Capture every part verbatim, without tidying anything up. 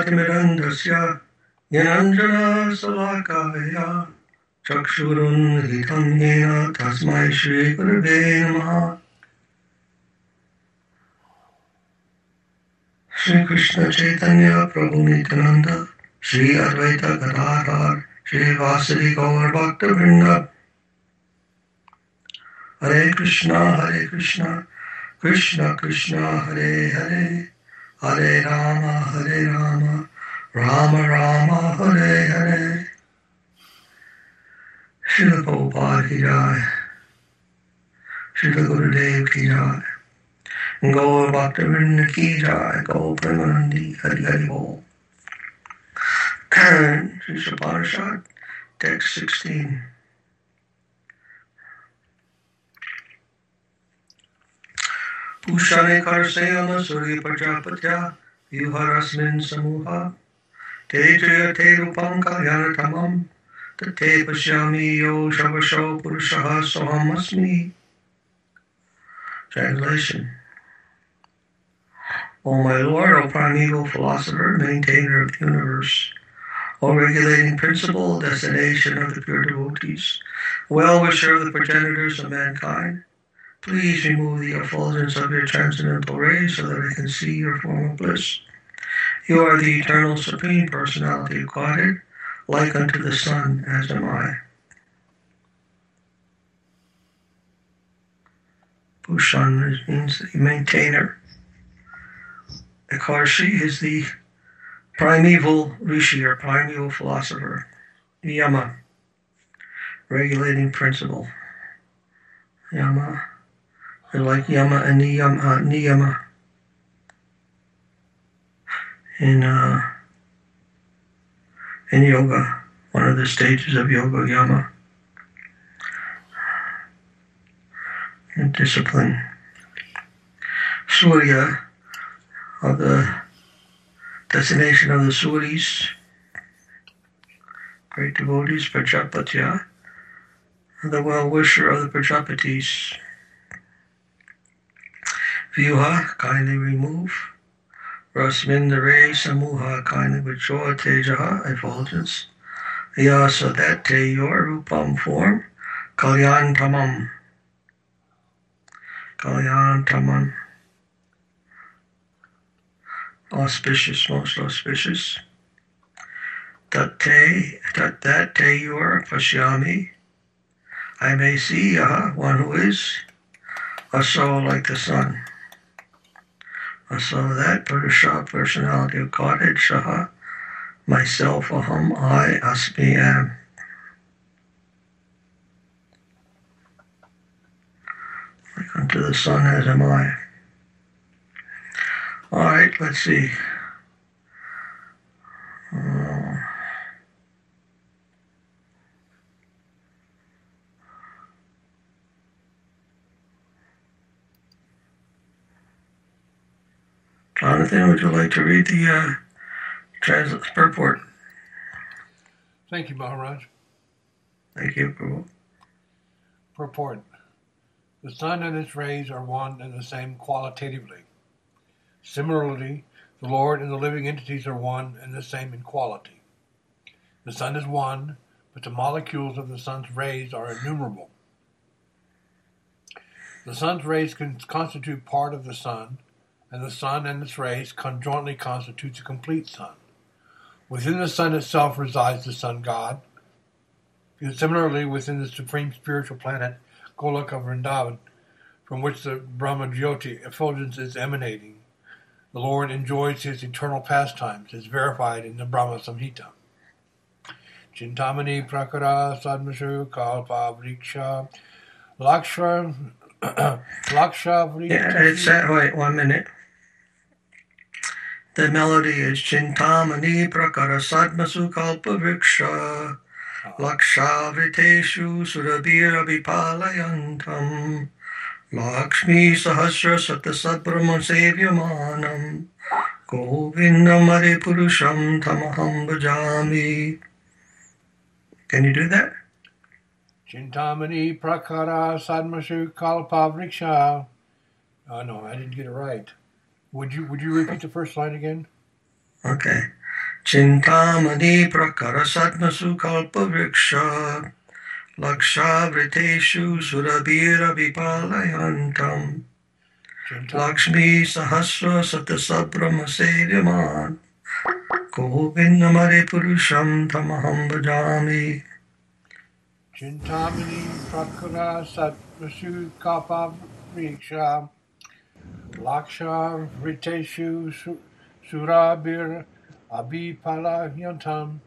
ज्ञानतिमिरन्धस्य ज्ञानाञ्जनशलाकया चक्षुरुन्मिलितं येन तस्मै श्रीगुरवे नमः। Shri Krishna Chaitanya Prabhu Nityananda Shri Advaita Gadadhar Shri Vasari Gaur Bhakta Vrinda Hare Krishna Hare Krishna Krishna Krishna Hare Hare Hare Rama Hare Rama Rama Rama Hare Hare. Srila Prabhupada Ki Jai, Srila Gurudev Ki Jai, Gaur Bhakta Vrinda Ki Jai, Gaur Premanandi Hari Hari Bol. Sri Upanishad, text sixteen. Pushane karsayama suri prajapatya yuharasmin samuha tejaya te rupam kalyanatamam tate pashyami yo shavasho purushaha soham asmi. Translation. O my Lord, O primeval philosopher, maintainer of the universe, O regulating principle, destination of the pure devotees, well-wisher of the progenitors of mankind, please remove the effulgence of your transcendental rays so that I can see your form of bliss. You are the eternal supreme personality of Godhead, like unto the sun as am I. Pushan means the maintainer. Akarshi is the primeval rishi or primeval philosopher. Yama, regulating principle. Yama, they're like Yama and Niyama. Uh, niyama. In uh, in yoga, one of the stages of yoga, Yama. In discipline. Surya, of the destination of the Suris, great devotees, Prajapatya, the well-wisher of the Prajapatis. Vyuha, kindly remove. Rasmin, the ray, Samuha, kindly withdraw. Tejaha, effulgence. Ya, so that te, your rupam form. Kalyan tamam. Kalyan tamam. Auspicious, most auspicious. Tat te, tat that te, your pashyami. I may see Yaha, one who is a soul like the sun. A soul, that Purusha, personality of Godhead, Shaha, myself, Aham, I, Asmi, am. Like unto the sun as am I. All right, let's see. Uh, Jonathan, would you like to read the uh, trans- purport? Thank you, Maharaj. Thank you, Prabhu. Purport. The sun and its rays are one and the same qualitatively. Similarly, the Lord and the living entities are one and the same in quality. The sun is one, but the molecules of the sun's rays are innumerable. The sun's rays can constitute part of the sun, and the sun and its rays conjointly constitutes a complete sun. Within the sun itself resides the sun god. And similarly, within the supreme spiritual planet, Golaka Vrindavan, from which the Brahma Jyoti effulgence is emanating, the Lord enjoys his eternal pastimes, as verified in the Brahma Samhita. Chintamani prakara sadmashu kalpa vriksha laksha laksha vriksha. Yeah, it's that. Wait, one minute. The melody is Chintamani prakara sadmasu kalpa vriksha laksha vriteshu surabhira vipalayantam Lakshmi sahasra satasad brahma sevyamanam Govindam Hare Purusham tamaham bhajami. Can you do that? Chintamani prakara sadmashu kalpa vriksha. Oh no, I didn't get it right. Would you would you repeat the first line again? Okay. Chintamani prakarasadmasu kalpavriksha Lakshavriteshu surabhira vipalayantam Lakshmi sahasra satasabhramasedyaman Govindamari purusham tamaham bhajami. Chintamani prakara satvasu kapa vriksha laksha vriteshu surabir abhipalayantam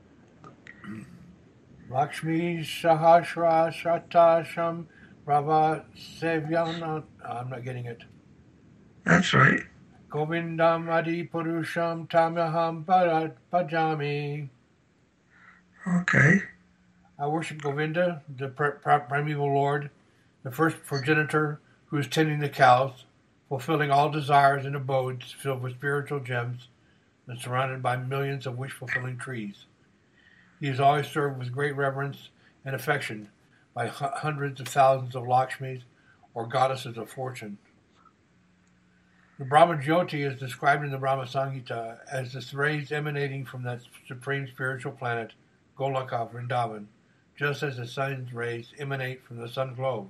Lakshmi sahasra satasham rava sevyana. I'm not getting it. That's right. Govindam adi purusham tamaham bhajami. Okay. I worship Govinda, the primeval Lord, the first progenitor who is tending the cows, fulfilling all desires and abodes filled with spiritual gems and surrounded by millions of wish-fulfilling trees. He is always served with great reverence and affection by hundreds of thousands of Lakshmis, or goddesses of fortune. The Brahma Jyoti is described in the Brahma Samhita as the rays emanating from that supreme spiritual planet, Golaka Vrindavan, just as the sun's rays emanate from the sun globe.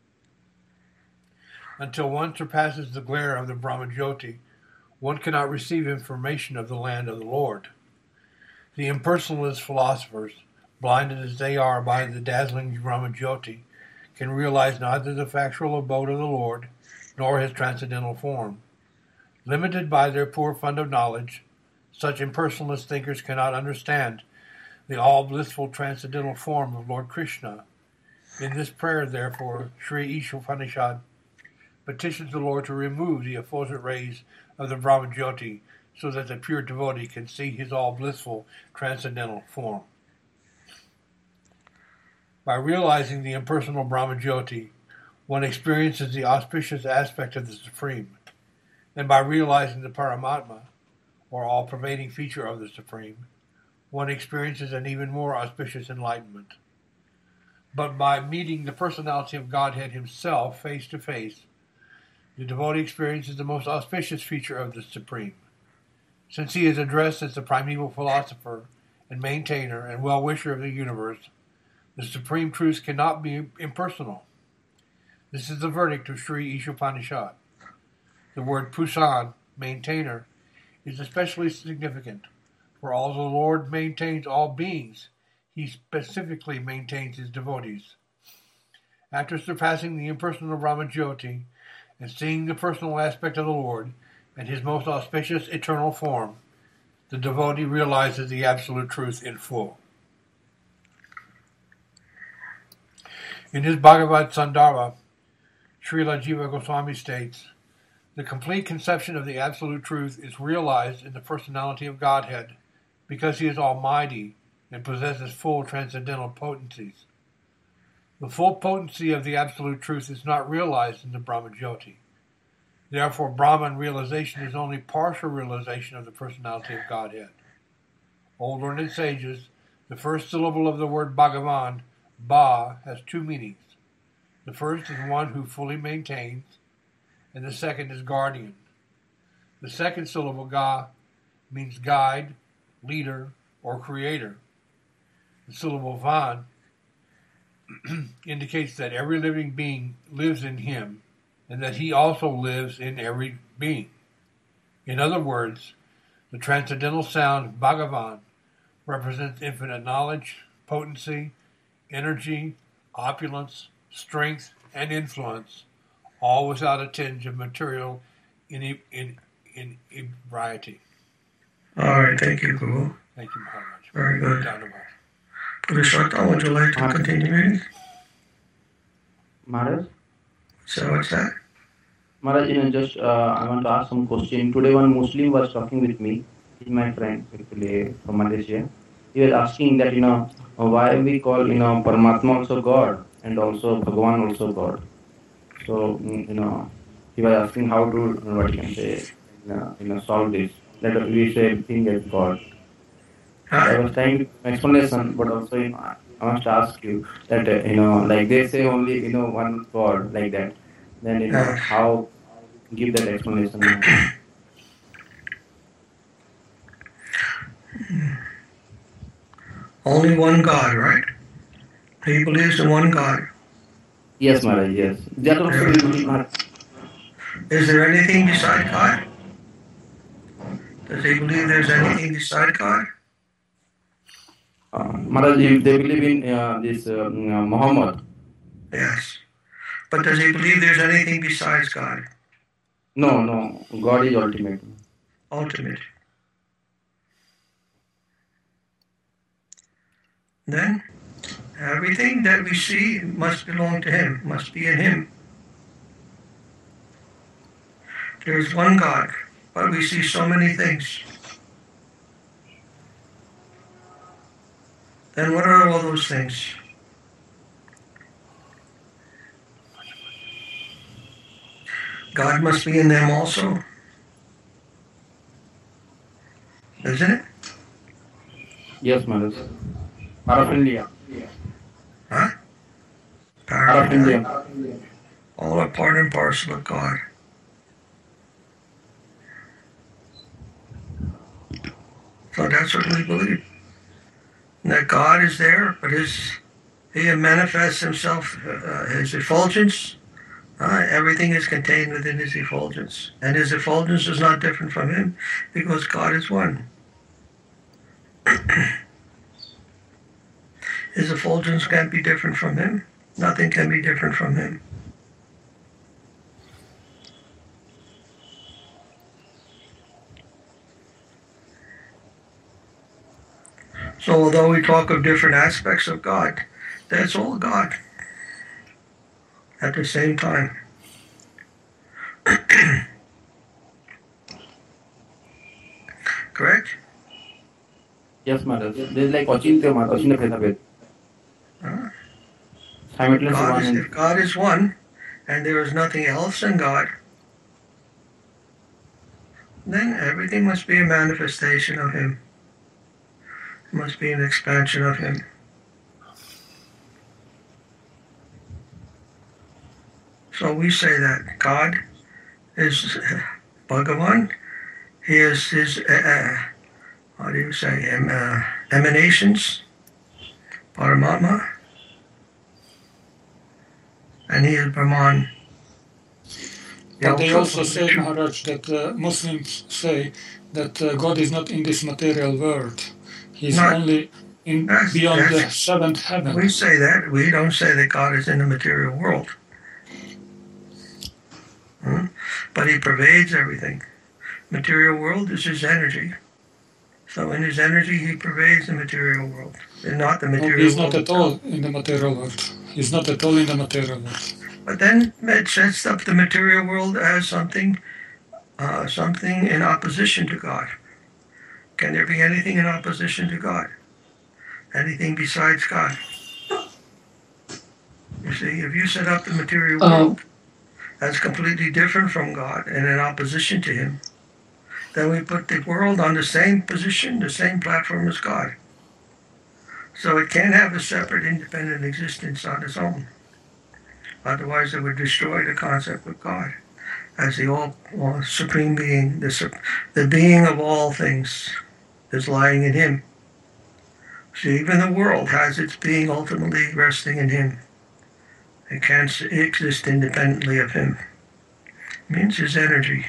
Until one surpasses the glare of the Brahma Jyoti, one cannot receive information of the land of the Lord. The impersonalist philosophers, blinded as they are by the dazzling Brahma Jyoti, can realize neither the factual abode of the Lord nor his transcendental form. Limited by their poor fund of knowledge, such impersonalist thinkers cannot understand the all-blissful transcendental form of Lord Krishna. In this prayer, therefore, Sri Ishopanishad petitions the Lord to remove the effulgent rays of the Brahma Jyoti so that the pure devotee can see his all-blissful transcendental form. By realizing the impersonal Brahma Jyoti, one experiences the auspicious aspect of the Supreme, and by realizing the Paramatma, or all-pervading feature of the Supreme, one experiences an even more auspicious enlightenment. But by meeting the personality of Godhead himself face to face, the devotee experiences the most auspicious feature of the Supreme. Since he is addressed as the primeval philosopher and maintainer and well-wisher of the universe, the supreme truths cannot be impersonal. This is the verdict of Sri Ishopanishad. The word Pusan, maintainer, is especially significant, for although the Lord maintains all beings, he specifically maintains his devotees. After surpassing the impersonal Brahma Jyoti and seeing the personal aspect of the Lord and his most auspicious eternal form, the devotee realizes the absolute truth in full. In his Bhagavad Sandarbha, Srila Jiva Goswami states, the complete conception of the absolute truth is realized in the personality of Godhead because he is almighty and possesses full transcendental potencies. The full potency of the absolute truth is not realized in the Brahma Jyoti. Therefore, Brahman realization is only partial realization of the personality of Godhead. O learned sages, the first syllable of the word Bhagavan, Ba, has two meanings. The first is one who fully maintains, and the second is guardian. The second syllable, Ga, means guide, leader, or creator. The syllable Van indicates that every living being lives in him, and that he also lives in every being. In other words, the transcendental sound Bhagavan represents infinite knowledge, potency, energy, opulence, strength, and influence, all without a tinge of material in, in, in, inebriety. All right, thank you, Guru. Thank you, Maharaj. Very good. Dhanavad. Purushottam, would you like to continue reading? Maharaj? So what's that? Maharaj, you know, just uh, I want to ask some question. Today one Muslim was talking with me. He's my friend, actually, from Malaysia. He was asking that, you know, why we call, you know, Paramatma also God and also Bhagavan also God. So, you know, he was asking how to, you know, what you can say, you know, you know, solve this. That we say everything as God. I was trying to give explanation, but also, you know, I must ask you that, uh, you know, like they say only, you know, one God, like that. Then, you know, Uh, how give that explanation. Only one God, right? He believes in one God. Yes, Maharaj, yes. That also we believe, Maharaj. Is there anything beside God? Does he believe there's anything beside God? Uh, Maharaj, if they believe in uh, this uh, uh, Muhammad. Yes. But does he believe there's anything besides God? No, no. God is ultimate. Ultimate. Then everything that we see must belong to him, must be in him. There's one God, but we see so many things. Then what are all those things? God must be in them also. Isn't it? Yes, Maharaj. Paraphernalia. Huh? Paraphernalia. All are part and parcel of God. So that's what we believe. That God is there, but his, he manifests himself, uh, his effulgence. Uh, everything is contained within his effulgence. And his effulgence is not different from him because God is one. His effulgence can't be different from him. Nothing can be different from him. So although we talk of different aspects of God, that's all God at the same time. Correct? Yes, Maharaj. There's like Achintya, Maharaj. Achintya Bheda Uh, Simultaneously God one is, and if God is one, and there is nothing else in God, then everything must be a manifestation of him. It must be an expansion of him. So we say that God is Bhagavan. He is his, uh, uh, how do you say, em, uh, emanations, Paramatma, and he is Brahman. But they also say, Maharaj, that uh, Muslims say that uh, God is not in this material world. He's Not, only in that's, beyond that's, the seventh heaven. We say that. We don't say that God is in the material world. Hmm? But he pervades everything. Material world is his energy. So in his energy, he pervades the material world. And not the material no, he's world. He's not at all in the material world. He's not at all in the material world. But then it sets up the material world as something, uh, something in opposition to God. Can there be anything in opposition to God? Anything besides God? You see, if you set up the material world as completely different from God and in opposition to him, then we put the world on the same position, the same platform as God. So it can't have a separate, independent existence on its own. Otherwise, it would destroy the concept of God as the all, all supreme being, the, the being of all things is lying in him. So even the world has its being ultimately resting in him. It can't exist independently of him. It means his energy.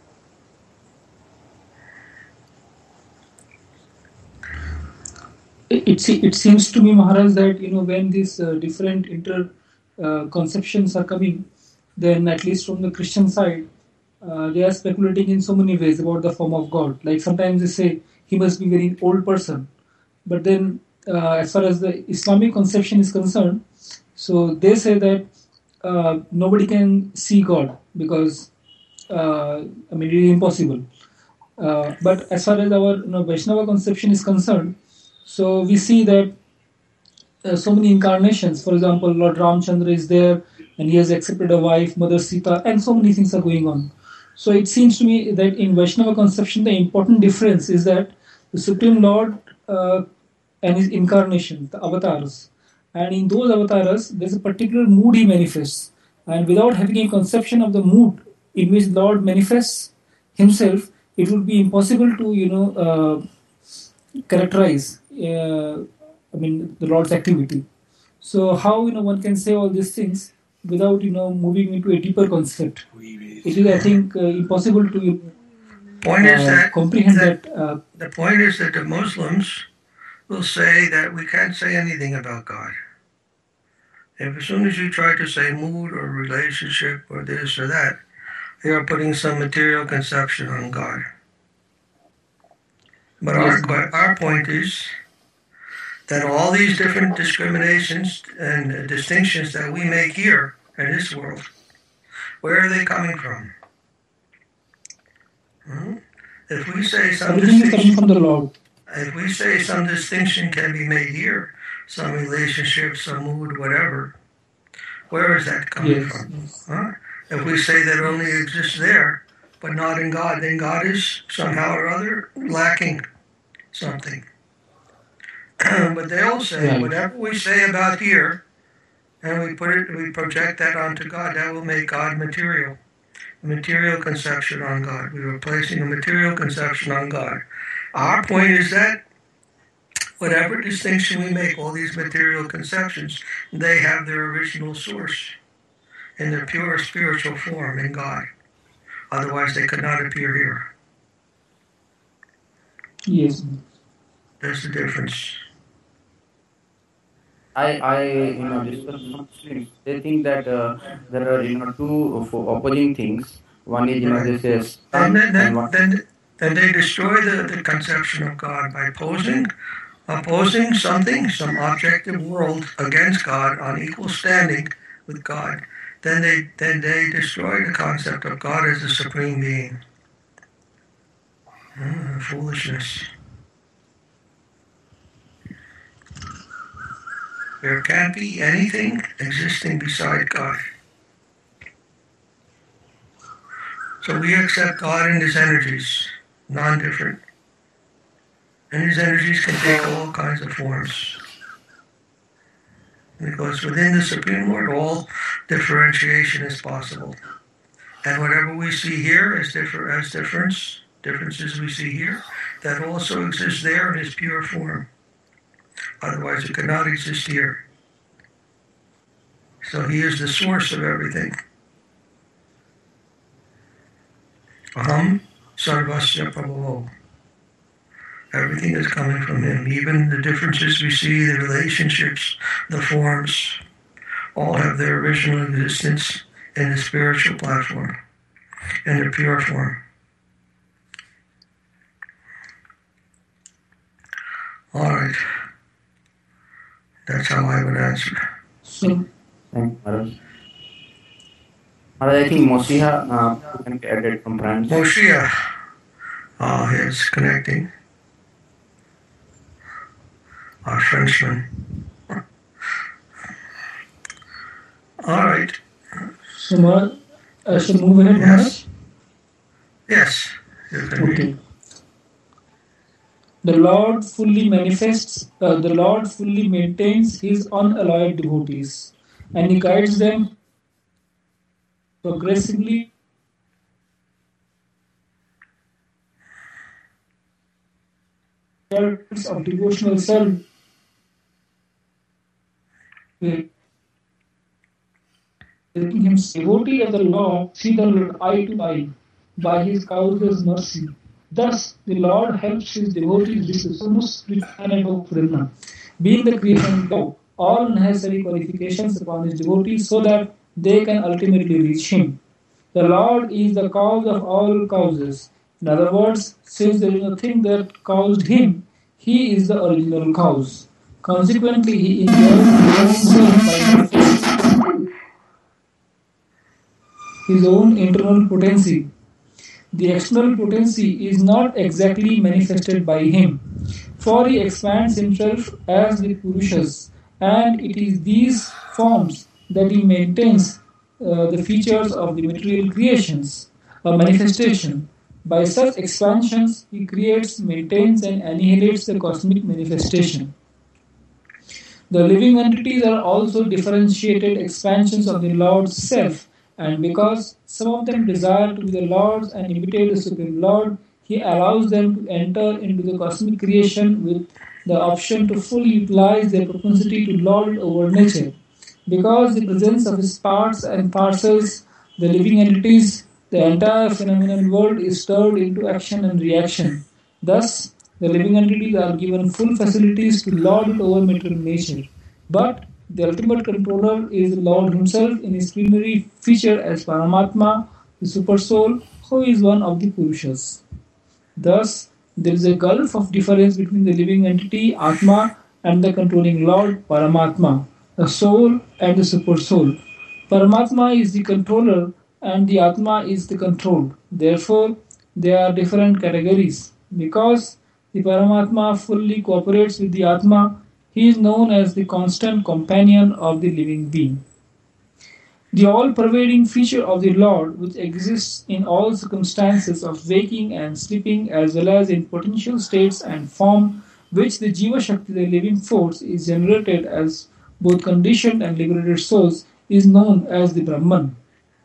It, it seems to me, Maharaj, that you know when these uh, different inter uh, conceptions are coming, then at least from the Christian side, uh, they are speculating in so many ways about the form of God. Like sometimes they say he must be a very old person, but then uh, as far as the Islamic conception is concerned, so they say that uh, nobody can see God because uh, I mean it is impossible. Uh, but as far as our you know, Vaishnava conception is concerned, so we see that uh, so many incarnations. For example, Lord Ramchandra is there, and he has accepted a wife, Mother Sita, and so many things are going on. So it seems to me that in Vaishnava conception, the important difference is that the Supreme Lord uh, and his incarnations, the avatars, and in those avatars, there's a particular mood he manifests, and without having a conception of the mood in which Lord manifests himself, it would be impossible to you know uh, characterize uh, I mean, the Lord's activity. So how, you know, one can say all these things without, you know, moving into a deeper concept? It is, I think, uh, impossible to Point is uh, that, comprehend that that. Uh, the point is that the Muslims will say that we can't say anything about God. If as soon as you try to say mood or relationship or this or that, they are putting some material conception on God. But Yes. our our point is that all these different discriminations and uh, distinctions that we make here in this world, where are they coming from? Hmm? If we say some Everything is coming distinction, from the Lord. if we say some distinction can be made here, some relationship, some mood, whatever, where is that coming Yes. from? Yes. Huh? If we say that only exists there, but not in God, then God is somehow or other lacking something. But they'll say, Right. whatever we say about here, and we put it, we project that onto God, that will make God material. A material conception on God. We were placing a material conception on God. Our point is that whatever distinction we make, all these material conceptions, they have their original source in their pure spiritual form in God. Otherwise, they could not appear here. Yes. There's the difference. I, I, you know, discuss with some Muslims. They think that uh, there are, you know, two of opposing things. One is, you know, Right. this is And sun, then, and then, one. then, then they destroy the, the conception of God by opposing, opposing something, some objective world against God on equal standing with God. Then they, then they destroy the concept of God as the supreme being. Hmm, foolishness. There can't be anything existing beside God. So we accept God and His energies, non-different. And His energies can take all kinds of forms. Because within the Supreme Lord, all differentiation is possible. And whatever we see here as, differ, as difference, differences we see here, that also exists there in His pure form. Otherwise, it could not exist here. So He is the source of everything. Aham sarvasya prabhavo. Everything is coming from Him. Even the differences we see, the relationships, the forms, all have their original existence in the spiritual platform, in the pure form. All right. That's how I would answer. So, Thank you, Maharaj. Maharaj, I think Mosiha, uh, you can be added from France. Moshiach. Ah, oh, it's connecting. Our Frenchman. All right. so Maharaj, I should move ahead, Maharaj? Yes. You can Okay. read. The Lord fully manifests, uh, the Lord fully maintains His unalloyed devotees, and He guides them progressively of devotional service, making him devotee of the Lord, see the Lord eye to eye by His causeless mercy. Thus, the Lord helps His devotees reach the most spiritual of Brahma. Being the creation of all necessary qualifications upon His devotees so that they can ultimately reach Him. The Lord is the cause of all causes. In other words, since there is nothing that caused Him, He is the original cause. Consequently, He enjoys Himself by manifesting His own internal potency. The external potency is not exactly manifested by Him, for He expands Himself as the Purushas, and it is these forms that He maintains uh, the features of the material creations, a manifestation. By such expansions, He creates, maintains, and annihilates the cosmic manifestation. The living entities are also differentiated expansions of the Lord's self, and because some of them desire to be the Lord's and imitate the Supreme Lord, He allows them to enter into the cosmic creation with the option to fully utilize their propensity to lord over nature. Because the presence of its parts and parcels, the living entities, the entire phenomenal world is stirred into action and reaction. Thus, the living entities are given full facilities to lord it over material nature. But the ultimate controller is the Lord Himself in His primary feature as Paramatma, the Supersoul, who is one of the Purushas. Thus, there is a gulf of difference between the living entity, Atma, and the controlling Lord, Paramatma, the soul and the supersoul. Paramatma is the controller and the Atma is the controlled. Therefore, they are different categories. Because the Paramatma fully cooperates with the Atma, he is known as the constant companion of the living being. The all-pervading feature of the Lord, which exists in all circumstances of waking and sleeping, as well as in potential states and form, which the Jiva Shakti, the living force, is generated as both conditioned and liberated souls, is known as the Brahman.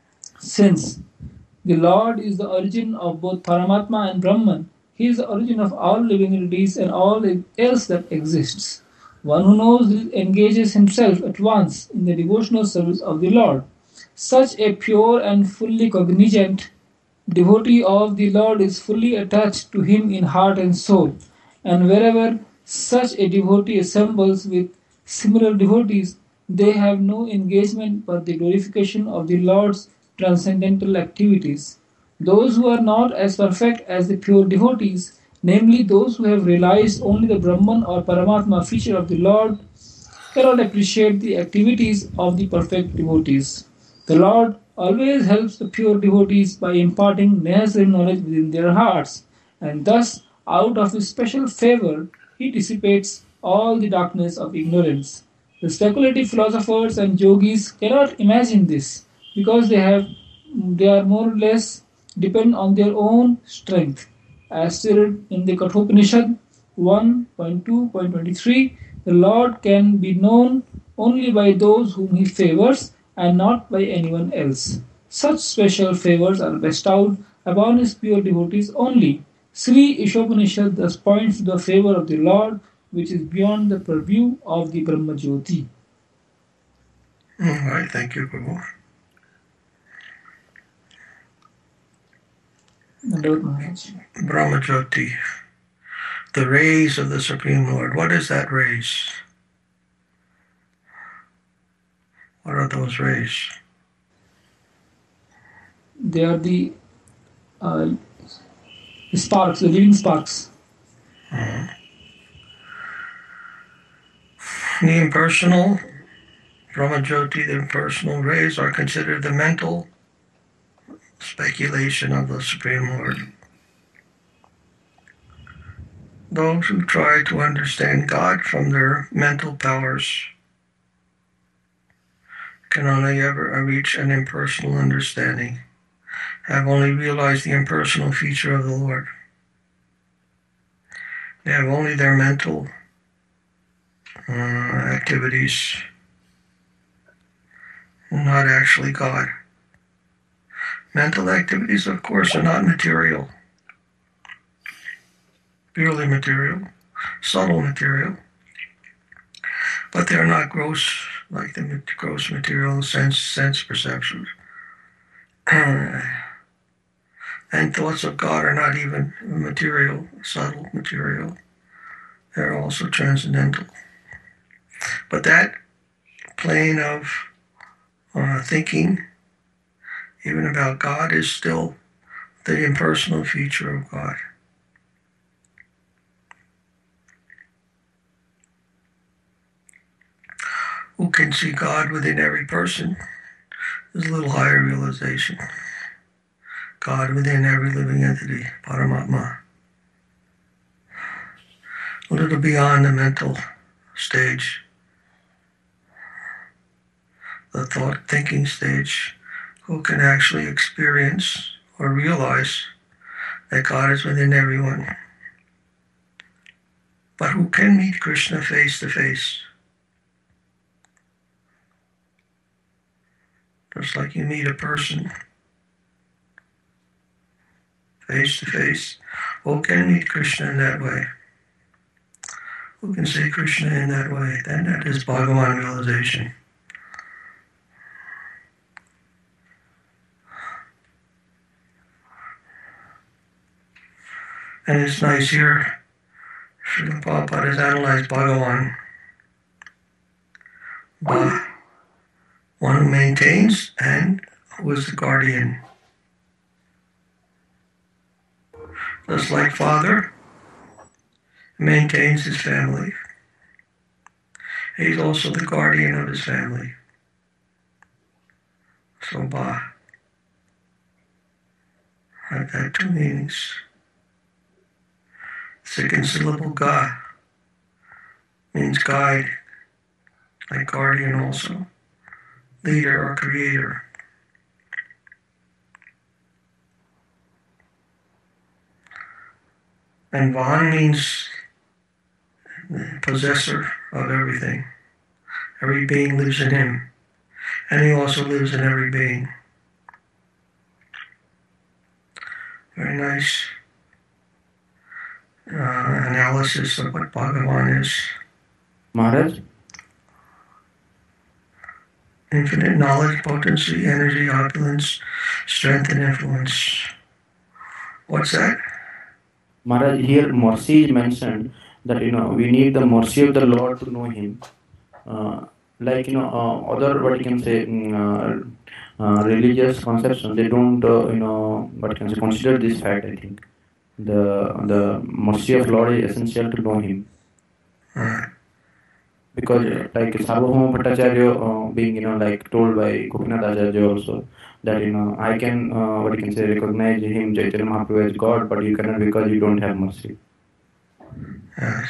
Since the Lord is the origin of both Paramatma and Brahman, He is the origin of all living entities and all else that exists. One who knows this engages himself at once in the devotional service of the Lord. Such a pure and fully cognizant devotee of the Lord is fully attached to Him in heart and soul, and wherever such a devotee assembles with similar devotees, they have no engagement but the glorification of the Lord's transcendental activities. Those who are not as perfect as the pure devotees, namely those who have realized only the Brahman or Paramatma feature of the Lord, cannot appreciate the activities of the perfect devotees. The Lord always helps the pure devotees by imparting necessary knowledge within their hearts, and thus, out of His special favor, He dissipates all the darkness of ignorance. The speculative philosophers and yogis cannot imagine this because they have they are more or less depend on their own strength. As stated in the Kathopanishad one point two point twenty-three, the Lord can be known only by those whom He favors and not by anyone else. Such special favors are bestowed upon His pure devotees only. Sri Ishopanishad thus points to the favor of the Lord, which is beyond the purview of the Brahmajyoti. All right, thank you, Prabhu. Brahmajyoti, the rays of the Supreme Lord. What is that rays? What are those rays? They are the, uh, the sparks, the living sparks. Uh, the impersonal Brahmajyoti, the impersonal rays, are considered the mental speculation of the Supreme Lord. Those who try to understand God from their mental powers can only ever reach an impersonal understanding, have only realized the impersonal feature of the Lord. They have only their mental uh, activities, not actually God. Mental activities, of course, are not material, purely material, subtle material, but they are not gross, like the gross material sense, sense perceptions. And thoughts of God are not even material, subtle material. They're also transcendental. But that plane of uh, thinking, even about God, is still the impersonal feature of God. Who can see God within every person is a little higher realization. God within every living entity, Paramatma. A little beyond the mental stage, the thought thinking stage, who can actually experience or realize that God is within everyone. But who can meet Krishna face to face? Just like you meet a person face to face, who can meet Krishna in that way? who can say Krishna in that way. Then that is Bhagavan realization. And it's nice here, Srila Prabhupada has analyzed Bhagavan. Ba, one who maintains and who is the guardian. Just like father maintains his family, he's also the guardian of his family. So Ba had that two meanings. Second syllable Ga means guide, like guardian also, leader or creator. And Van means possessor of everything. Every being lives in him, and he also lives in every being. Very nice uh, analysis of what Bhagavan is. Maharaj? Infinite knowledge, potency, energy, opulence, strength, and influence. What's that? Maharaj, here mercy is mentioned that, you know, we need the mercy of the Lord to know Him. Uh, like, you know, uh, other, what you can say, mm, uh, uh, religious conception, they don't, uh, you know, what you can say, consider this fact, I think. The, the mercy of Lord is essential to know Him. Uh, Because, uh, like, Sarvabhauma Bhattacharya uh, being, you know, like, told by Gopinath Acharya also, that, you know, I can, uh, what you can say, recognize Him, Chaitanya Mahaprabhu as God, but you cannot because you don't have mercy. yes.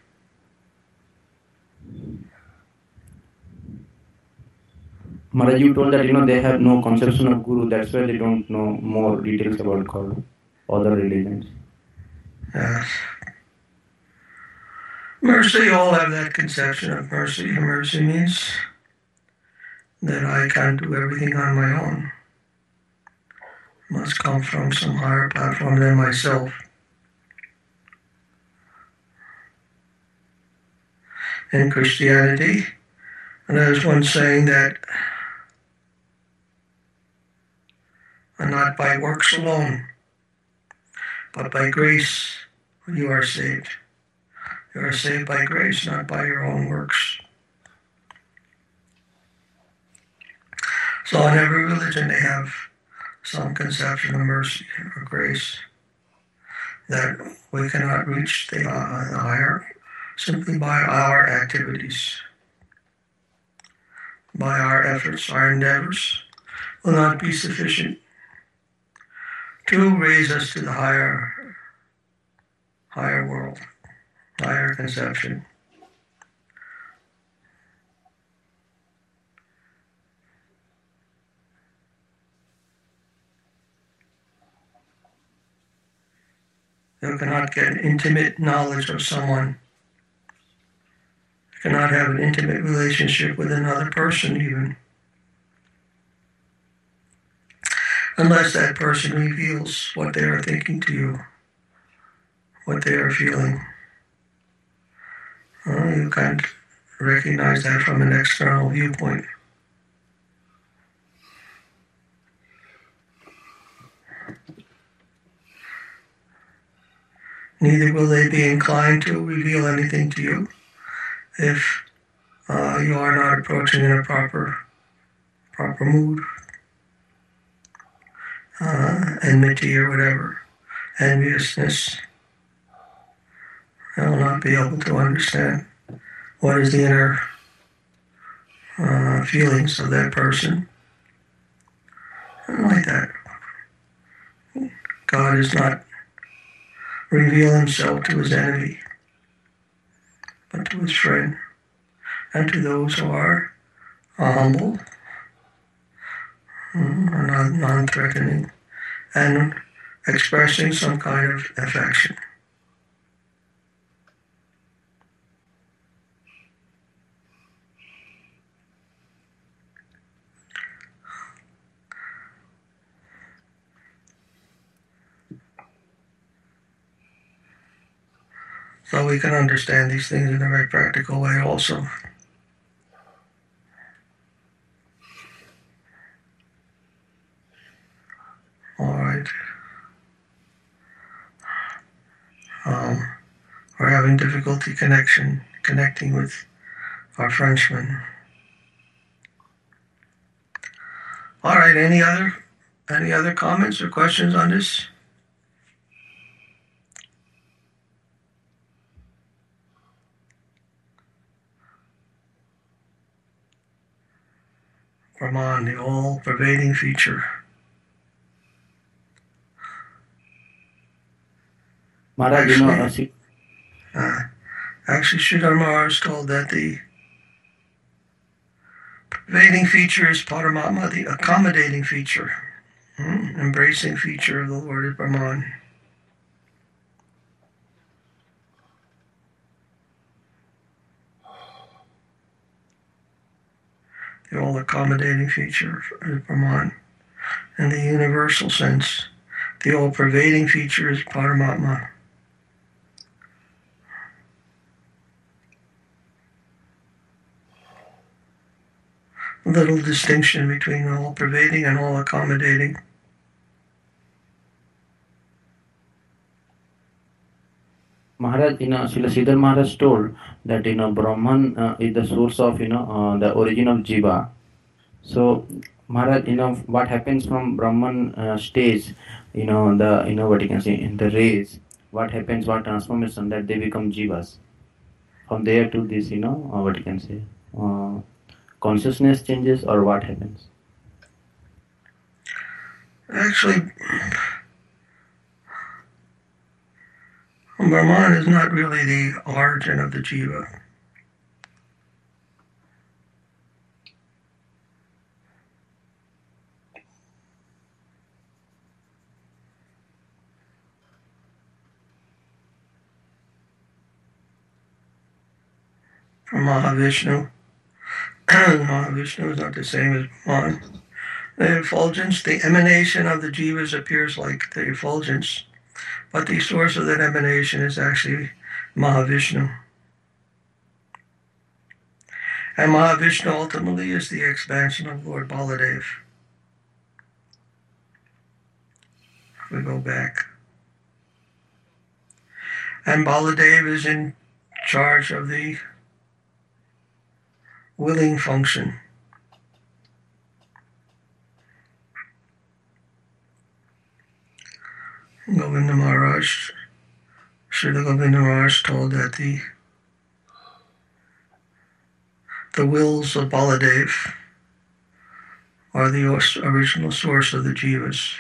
Maharaj, you told that, you know, they have no conception of Guru, that's why they don't know more details about God, other religions. Yes. Mercy, all have that conception of mercy. Mercy means that I can't do everything on my own. It must come from some higher platform than myself. In Christianity, and there's one saying that not by works alone, but by grace you are saved. You are saved by grace, not by your own works. So in every religion they have some conception of mercy or grace, that we cannot reach the, uh, the higher simply by our activities, by our efforts, our endeavors will not be sufficient to raise us to the higher, higher world, higher conception. You cannot get an intimate knowledge of someone. You cannot have an intimate relationship with another person even, unless that person reveals what they are thinking to you, what they are feeling. Well, you can't recognize that from an external viewpoint. Neither will they be inclined to reveal anything to you if uh, you are not approaching in a proper, proper mood, uh, enmity or whatever, enviousness. They will not be able to understand what is the inner uh, feelings of that person. And like that. God does not reveal himself to his enemy, but to his friend, and to those who are uh, humble, mm, non- non-threatening, and expressing some kind of affection. So we can understand these things in a very practical way also. All right. Um, we're having difficulty connection connecting with our Frenchman. All right. Any other any other comments or questions on this? Brahman, the all-pervading feature. Maharaj, you know, uh, see, Uh, actually, Sridhar Maharaj told that the pervading feature is Paramatma, the accommodating feature, hmm, embracing feature of the Lord is Brahman. The all-accommodating feature is Brahman. In the universal sense, the all-pervading feature is Paramatma. Little distinction between all-pervading and all-accommodating. Maharaj, you know, Srila Sridhar Maharaj told that, you know, Brahman uh, is the source of, you know, uh, the origin of Jiva. So, Maharaj, you know, what happens from Brahman uh, stage, you know, the, you know, what you can say, in the rays, what happens, what transformation, that they become Jivas. From there to this, you know, uh, what you can say, uh, consciousness changes, or what happens? Actually, Brahman is not really the origin of the jiva. From Mahavishnu. Mahavishnu is not the same as Brahman. The effulgence, the emanation of the jivas appears like the effulgence, but the source of that emanation is actually Mahavishnu. And Mahavishnu ultimately is the expansion of Lord Baladev. We go back. And Baladev is in charge of the willing function. Govinda Maharaj, Srila Govinda Maharaj told that the the wills of Baladev are the original source of the jivas.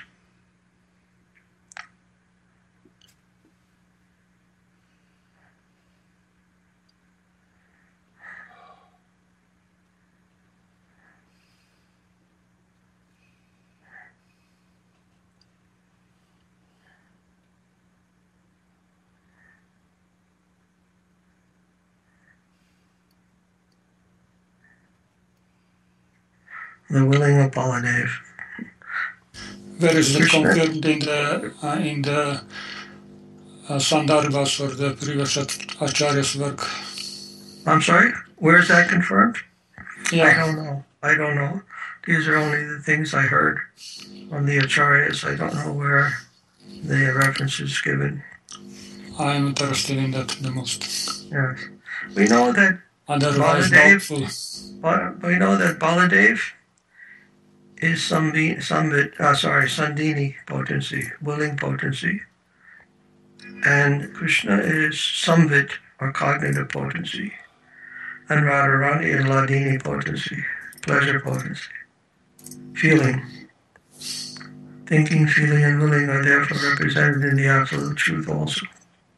The willing of Baladev. Where is that Krishna. confirmed in the uh, in the uh, Sandarbhas or the previous Acharya's work? I'm sorry? Where is that confirmed? Yeah. I don't know. I don't know. These are only the things I heard from the Acharyas. I don't know where the reference is given. I'm interested in that the most. Yes. We know that Otherwise Baladev, doubtful. Ba- we know that Baladev is Samvi, Samvit, uh, sorry, Sandini potency, willing potency. And Krishna is Samvit, or cognitive potency. And Radharani is Ladini potency, pleasure potency. Feeling. Thinking, feeling, and willing are therefore represented in the absolute truth also.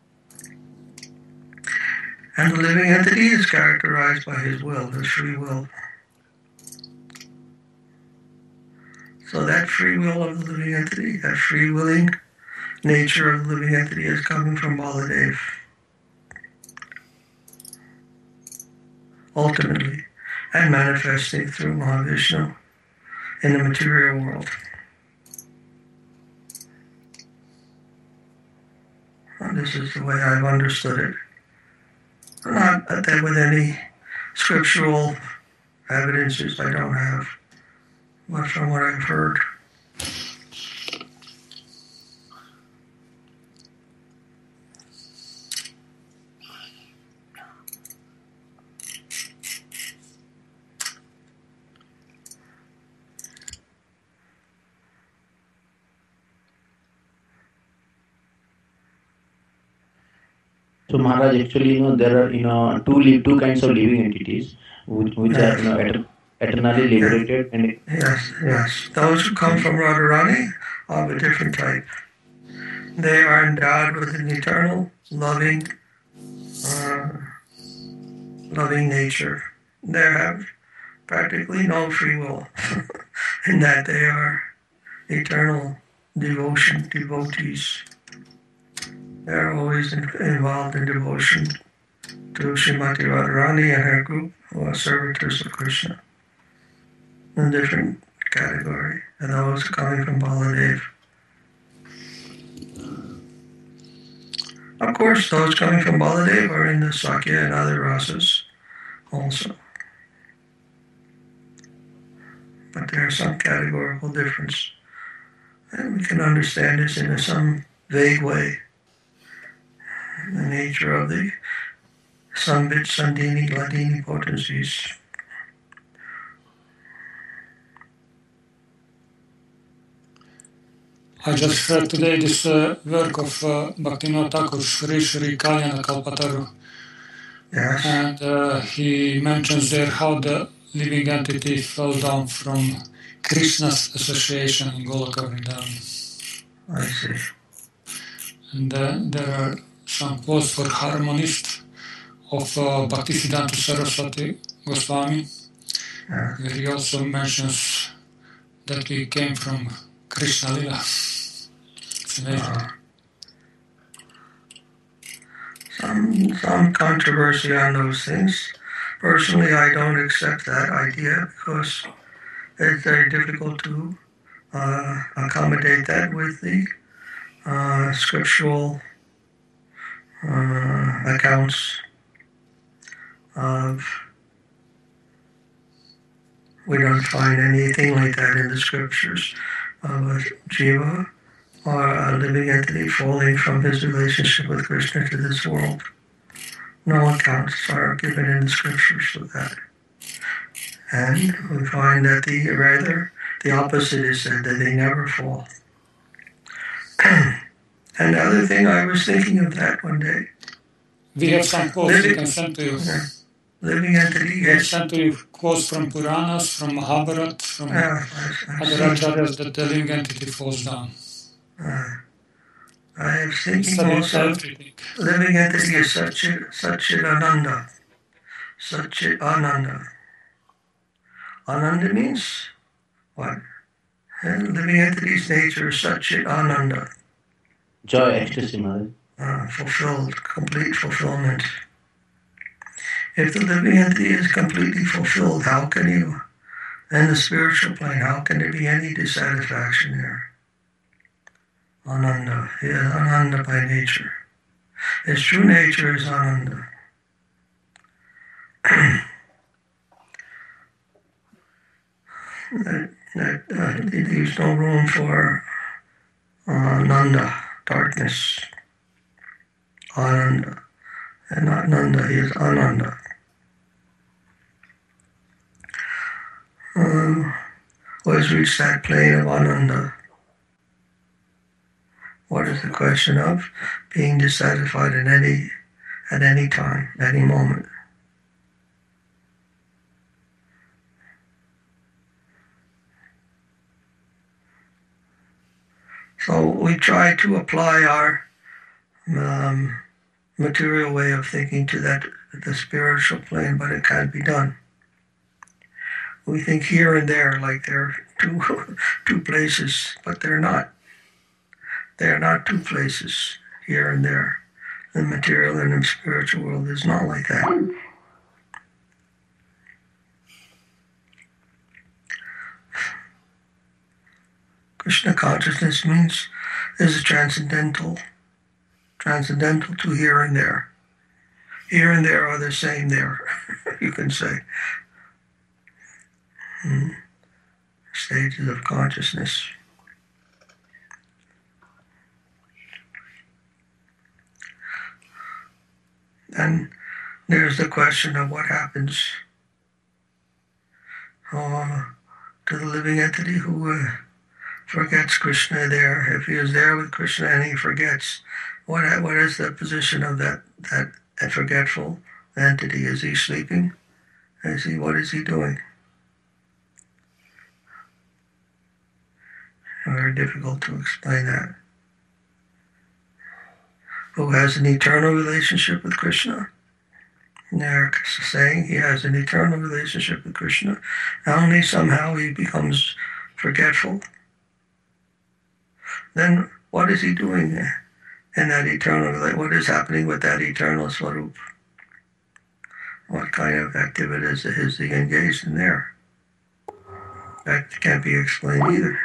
And the living entity is characterized by his will, his free will. So that free will of the living entity, that free willing nature of the living entity is coming from Baladev. Ultimately, and manifesting through Mahavishnu in the material world. And this is the way I've understood it. uh, that with any scriptural evidences I don't have, but from what I've heard. So Maharaj, actually, you know, there are, you know, two li- two kinds of living entities, which, which are, you know, eter- eternally liberated and Yes, yes. Those who come from Radharani are of a different type. They are endowed with an eternal, loving, uh, loving nature. They have practically no free will, in that they are eternal devotion devotees. They are always in, involved in devotion to Srimati Radharani and her group, who are servitors of Krishna, in a different category, and those coming from Baladev. Of course, those coming from Baladev are in the Sakya and other rasas also. But there's some categorical difference. And we can understand this in some vague way. The nature of the Sambit, Sandini, Ladini potencies. I just read today this uh, work of uh, Bhaktivinoda Thakur, Sri Sri Kalyana Kalpataru. Yes. And uh, he mentions there how the living entity fell down from Krishna's association in Goloka Vrindavan. I see. And uh, there are some quotes for harmonist of uh, Bhaktisiddhanta Saraswati Goswami, Yeah. where he also mentions that we came from Krishna Lila. It's amazing. Uh, some, some controversy on those things. Personally, I don't accept that idea because it's very difficult to uh, accommodate that with the uh, scriptural uh, accounts of. We don't find anything like that in the scriptures of a jiva or a living entity falling from his relationship with Krishna to this world. No accounts are given in the scriptures of that. And we find that the rather the opposite is said, that they never fall. And the other thing, I was thinking of that one day. We have some quotes we can send to you. Yeah. Living entity, We have yes. sent to you quotes from Puranas, from Mahabharata, from Yeah, I, I've other seen- acharyas that the living entity falls down. uh, I was thinking Study also, everything. living entity is Satchit, Satchit Ananda. Satchit Ananda. Ananda means what? And living entity's nature is Satchit Ananda. joy, ecstasy, Maharaj. Uh, fulfilled, complete fulfillment. If the living entity is completely fulfilled, how can you, in the spiritual plane, how can there be any dissatisfaction there? Ananda, he is Ananda by nature. His true nature is Ananda. that, that uh, it leaves no room for uh, Nanda, darkness. Ananda. And not Nanda, he is Ananda. Um, who has reached that plane of Ananda? What is the question of being dissatisfied at any at any time, any moment? So we try to apply our um, material way of thinking to that the spiritual plane, but it can't be done. We think here and there like they're two two places, but they're not. They're not two places here and there. The material and the spiritual world is not like that. Krishna consciousness means is transcendental, transcendental to here and there. here and there are the same there, you can say. Hmm. Stages of consciousness. Then there's the question of what happens uh, to the living entity who uh, forgets Krishna there. If he is there with Krishna and he forgets, what what is the position of that that forgetful entity? Is he sleeping? Is he? What is he doing? Very difficult to explain that. Who has an eternal relationship with Krishna? They're saying he has an eternal relationship with Krishna. Only somehow he becomes forgetful. Then what is he doing there in that eternal relationship? What is happening with that eternal Swarup? What kind of activities is he engaged in there? That can't be explained either.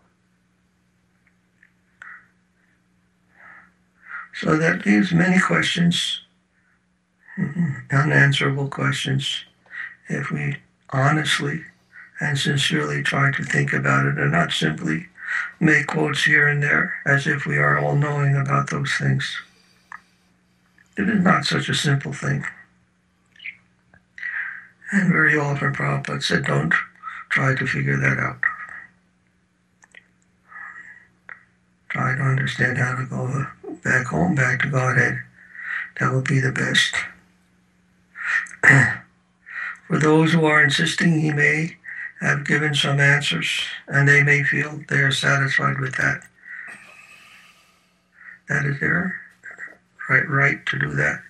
So that leaves many questions, unanswerable questions, if we honestly and sincerely try to think about it and not simply make quotes here and there as if we are all knowing about those things. It is not such a simple thing. And very often Prabhupada said, don't try to figure that out. Try to understand how to go back home, back to Godhead. That would be the best. For those who are insisting, he may have given some answers, and they may feel they are satisfied with that. That is their right, right to do that.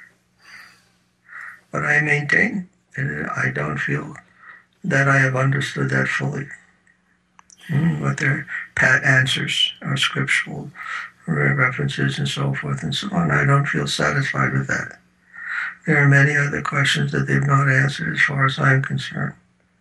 But I maintain that I don't feel that I have understood that fully. Mm, but their pat answers are scriptural references and so forth and so on. I don't feel satisfied with that. There are many other questions that they've not answered as far as I'm concerned.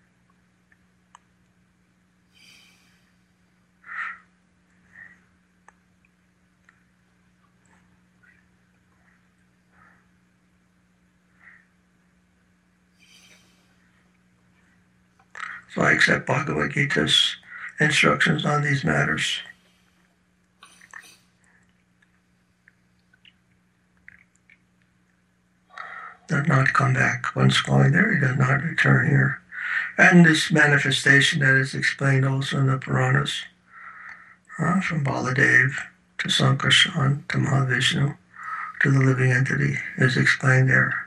So I accept Bhagavad Gita's instructions on these matters. Does not come back. Once going there, he does not return here. And this manifestation that is explained also in the Puranas, uh, from Baladev to Sankarshan to Mahavishnu to the living entity, is explained there.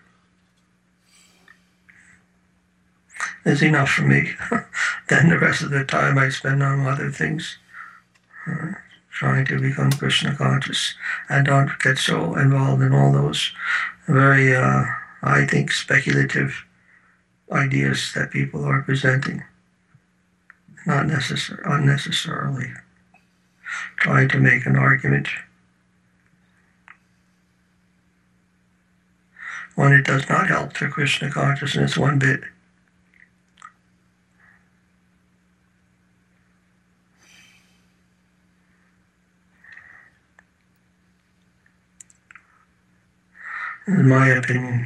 Is enough for me. Then the rest of the time I spend on other things, uh, trying to become Krishna conscious, and don't get so involved in all those very, uh, I think, speculative ideas that people are presenting, not necessar- unnecessarily trying to make an argument when it does not help to Krishna consciousness one bit. In my opinion.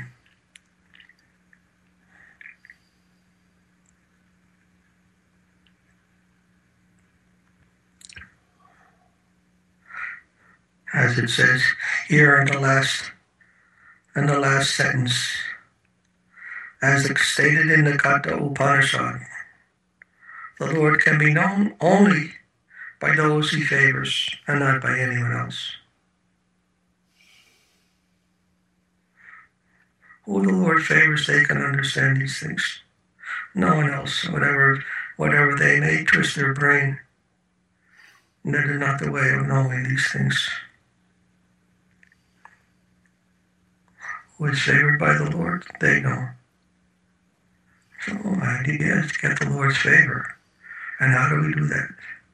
As it says here in the last in the last sentence, as stated in the Katha Upanishad, the Lord can be known only by those he favors and not by anyone else. Who the Lord favors, they can understand these things. No one else, whatever whatever they may twist their brain, that is not the way of knowing these things. Who is favored by the Lord, they know. So my idea is to get the Lord's favor. And how do we do that?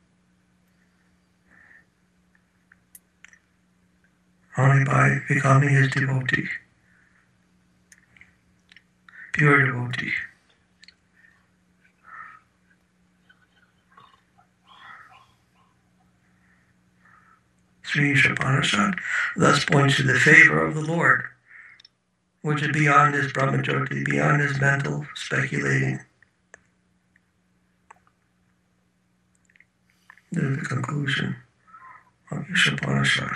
Only by becoming his devotee. Pure devotee. Sri Upanishad thus points to the favor of the Lord. which is beyond his Brahmajyoti, beyond his mental speculating. This is the conclusion of Ishopanishad.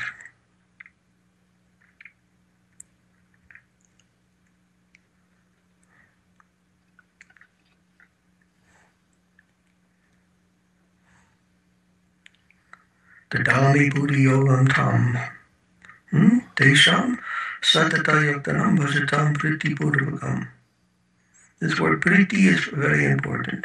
Dadami buddhi yogam tam. Hmm? Desham satata yaktanam bhajatam priti purvakam. This word priti is very important.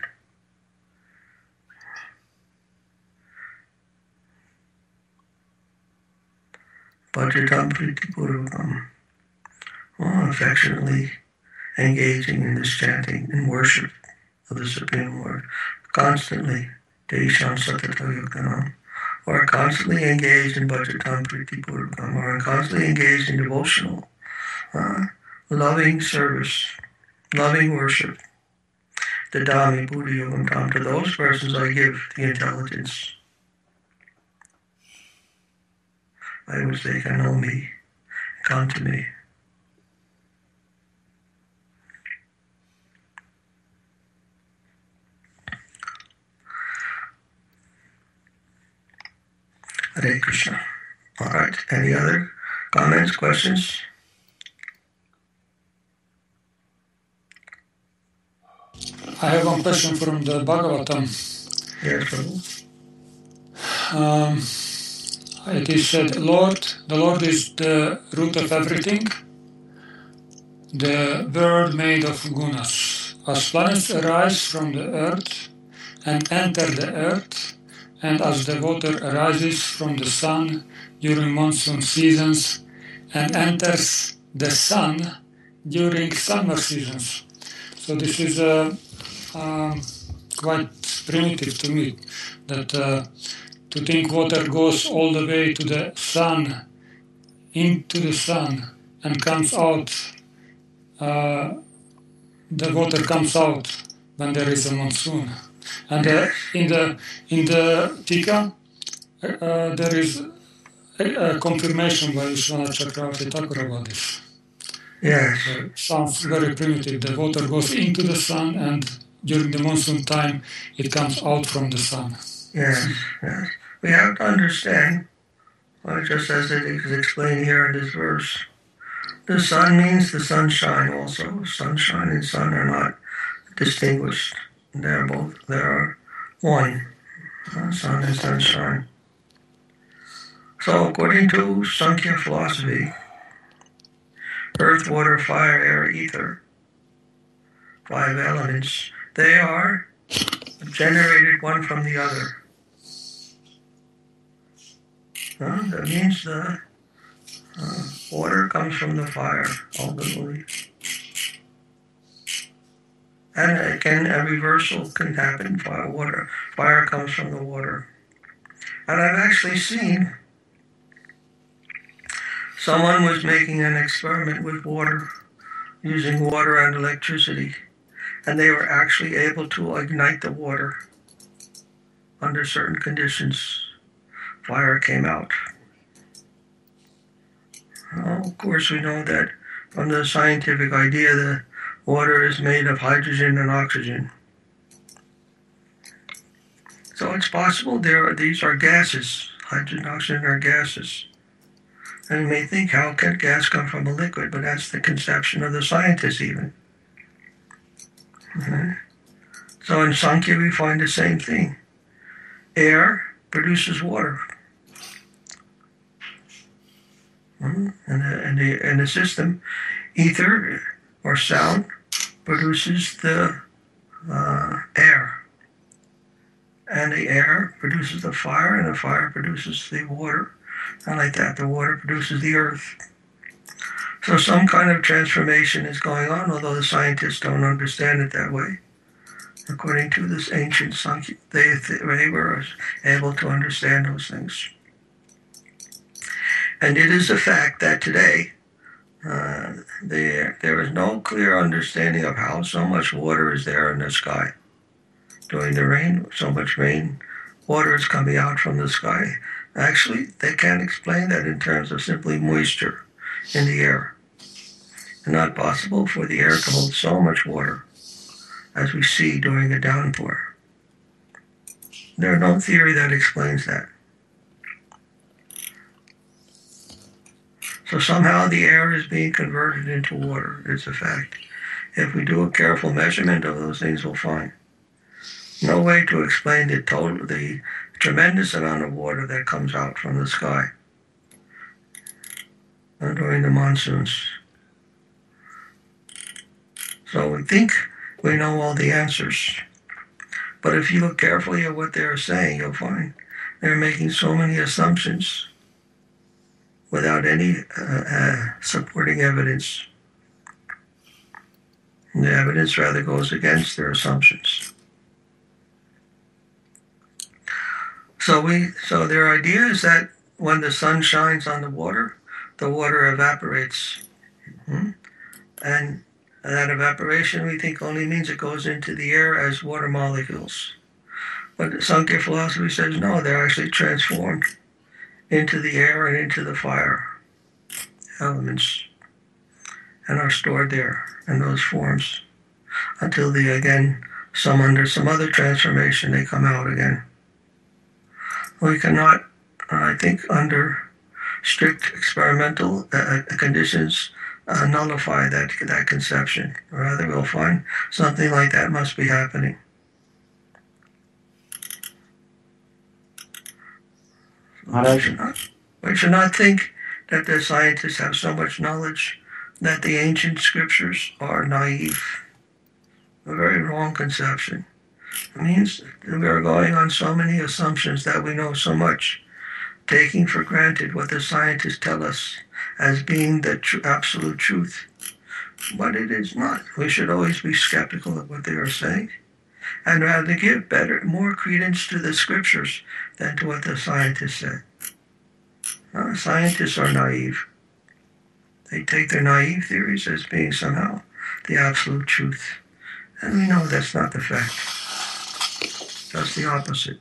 Bhajatam priti purvakam. Oh, affectionately engaging in this chanting and worship of the Supreme Lord. Constantly. Desham satata yaktanam. Or constantly engaged in bhajatam priti purvakam, or constantly engaged in devotional, uh, loving service, loving worship. Dadami buddhi yogam tam. To those persons I give the intelligence by which they can know me, come to me. Hare Krishna. All right. Any other comments, questions? I have one question from the Bhagavatam. Yes, Prabhu. Um, it is said, Lord, the Lord is the root of everything, the world made of gunas. As planets arise from the earth and enter the earth, and as the water arises from the sun during monsoon seasons and enters the sun during summer seasons. So this is uh, um, quite primitive to me, that uh, to think water goes all the way to the sun, into the sun, and comes out, uh, the water comes out when there is a monsoon. And uh, in the in the Tika, uh, there is a, a confirmation by Vishwanath Chakravarti Thakur about this. Yes. So it sounds very primitive. The water goes into the sun, and during the monsoon time, it comes out from the sun. Yes, yes. We have to understand, well, just as it is explained here in this verse, the sun means the sunshine also. Sunshine and sun are not distinguished. They're both, they are one, uh, sun and sunshine. So according to Sankhya philosophy, earth, water, fire, air, ether, five elements, they are generated one from the other. Uh, that means the uh, water comes from the fire, ultimately. And it can, a reversal can happen. Fire, water, fire comes from the water. And I've actually seen someone was making an experiment with water, using water and electricity, and they were actually able to ignite the water under certain conditions. Fire came out. Well, of course, we know that from the scientific idea that water is made of hydrogen and oxygen. So it's possible there are, these are gases. Hydrogen and oxygen are gases. And you may think, how can gas come from a liquid? But that's the conception of the scientists even. Okay. So in Sankhya we find the same thing. Air produces water. Mm-hmm. And, the, and, the, and the system, ether or sound, produces the uh, air. And the air produces the fire, and the fire produces the water. And like that, the water produces the earth. So some kind of transformation is going on, although the scientists don't understand it that way. According to this ancient Sankhya, they, they were able to understand those things. And it is a fact that today, uh, there, there is no clear understanding of how so much water is there in the sky. During the rain, so much rain, water is coming out from the sky. Actually, they can't explain that in terms of simply moisture in the air. not possible for the air to hold so much water as we see during a downpour. There's no theory that explains that. So somehow the air is being converted into water. It's a fact. If we do a careful measurement of those things, we'll find no way to explain the total, the tremendous amount of water that comes out from the sky during the monsoons. So we think we know all the answers. But if you look carefully at what they're saying, you'll find they're making so many assumptions without any uh, uh, supporting evidence. And the evidence rather goes against their assumptions. So we, so their idea is that when the sun shines on the water, the water evaporates. Hmm? And that evaporation, we think, only means it goes into the air as water molecules. But Sankhya philosophy says no, they're actually transformed into the air and into the fire elements and are stored there in those forms until they, again, some under some other transformation, they come out again. We cannot, I think, under strict experimental uh, conditions, uh, nullify that that conception. Rather, we'll find something like that must be happening. We should not, we should not think that the scientists have so much knowledge that the ancient scriptures are naive. A very wrong conception. It means we are going on so many assumptions that we know so much, taking for granted what the scientists tell us as being the tr- absolute truth. But it is not. We should always be skeptical of what they are saying and rather give better, more credence to the scriptures than to what the scientists say. No, scientists are naive. They take their naive theories as being somehow the absolute truth. And we know that's not the fact. That's the opposite.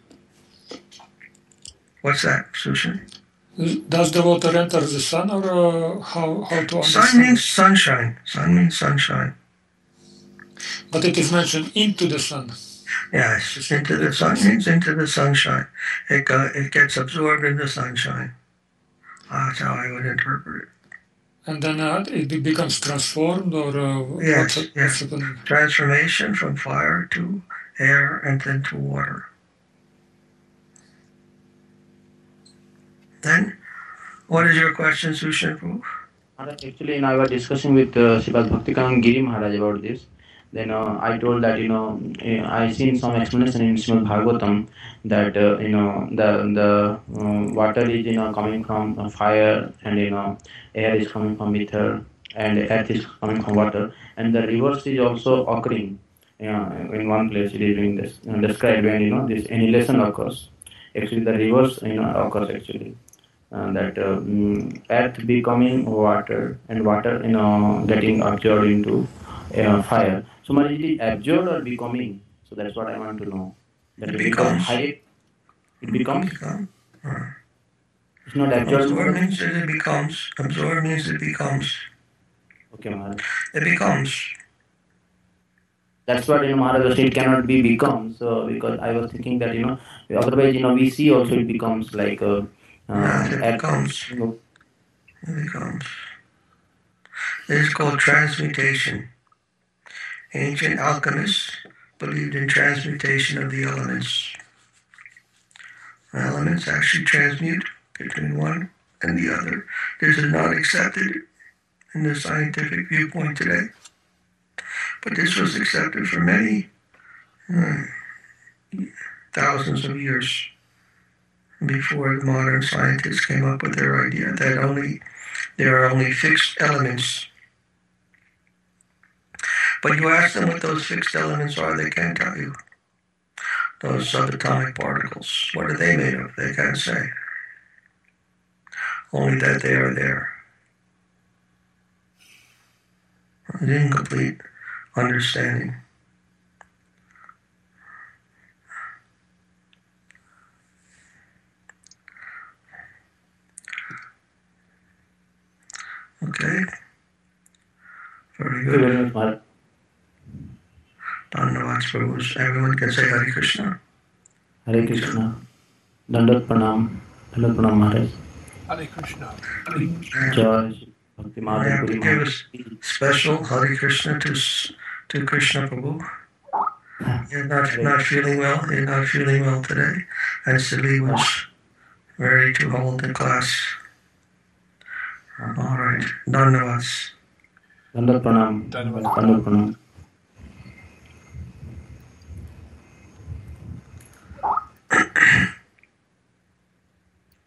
What's that, Sushan? Does the water enter the sun, or uh, how, how to understand? Sun means sunshine. Sun means sunshine. But it is mentioned into the sun. Yes, into the sun means into the sunshine. It, uh, it gets absorbed in the sunshine. That's how I would interpret it. And then uh, it becomes transformed, or uh, yes, what's, yes. what's happening? Transformation from fire to air and then to water. Then, what is your question, Sushan? Actually, you know, I was discussing with uh, Srimad Bhaktikanand Giri Maharaj about this. Then uh, I told that, you know, I seen some explanation in Srimad Bhagavatam that, uh, you know, the the um, water is, you know, coming from uh, fire, and, you know, air is coming from ether, and earth is coming from water. And the reverse is also occurring. You know, in one place it is doing this, you know, described when, you know, this annihilation occurs. Actually, the reverse, you know, occurs actually. Uh, that uh, mm, earth becoming water and water, you know, getting absorbed into uh, fire. So, Maharaj, it is absorbed or becoming? So that's what I want to know. That it it becomes. becomes high. It becomes. Become. Uh, it's not absorbed. Absorb means that it becomes. Absorb means it becomes. Okay, Maharaj. It becomes. That's what, you know, Maharaj was saying, it cannot be become. So because I was thinking that, you know, otherwise, you know, we see also it becomes like a. Uh, yes, it becomes. It becomes. It is called transmutation. Ancient alchemists believed in transmutation of the elements. Elements actually transmute between one and the other. This is not accepted in the scientific viewpoint today. But this was accepted for many uh, thousands of years before the modern scientists came up with their idea that only there are only fixed elements. But you ask them what those fixed elements are, they can't tell you. Those subatomic particles, what are they made of? They can't say. Only that they are there. An incomplete understanding. Okay. Very Thank you good. very much, Maharaj. Dhanyavad Prabhu. Everyone can say Hare Krishna. Hare Krishna. Dandat Pranam. Dandat Pranam, Maharaj. Hare Krishna. And Jai Bhakti I Madhav have Puri to give a Maharaj. special Hare Krishna to s- to Krishna Prabhu. He's not not feeling well. He's not feeling well today, and Sili was ready to hold the class. All right. Dhanyavad. Dandat Pranam. Dandavat Dandat Pranam.